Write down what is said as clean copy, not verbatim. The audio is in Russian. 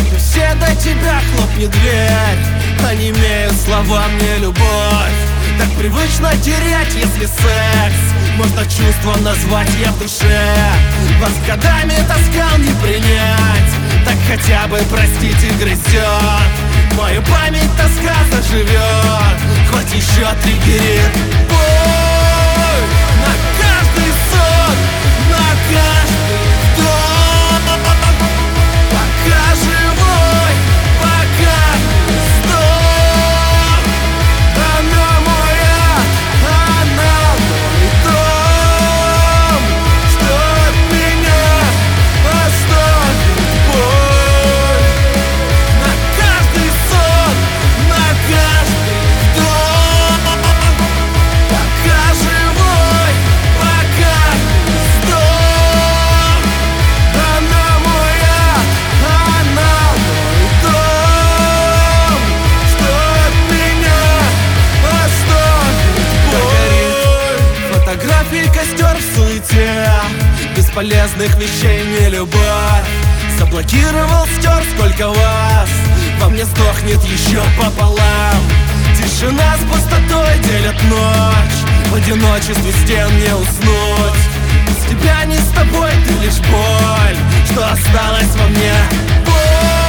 И все до тебя хлопнет дверь, а не имеют слова мне любовь. Так привычно терять, если секс можно чувством назвать я в душе. Вас годами таскал не принять, так хотя бы простить и грызет. Мою память тоска заживет, хоть еще триггерит боль. На каждый сон, на каждый вдох, пока живой, пока сдох. Она моя, она мой дом, что от меня оставит боль. На каждый сон, на каждый вдох, пока живой, пока сдох. Она моя, она мой дом, что от меня оставит боль. Фотографии, костер в суете, бесполезных вещей не любовь. Заблокировал, стер, сколько вас во мне сдохнет еще пополам. Тишина с пустотой делят ночь, в одиночестве стен не уснуть. Без тебя не с тобой, ты лишь боль, что осталась во мне. Боль.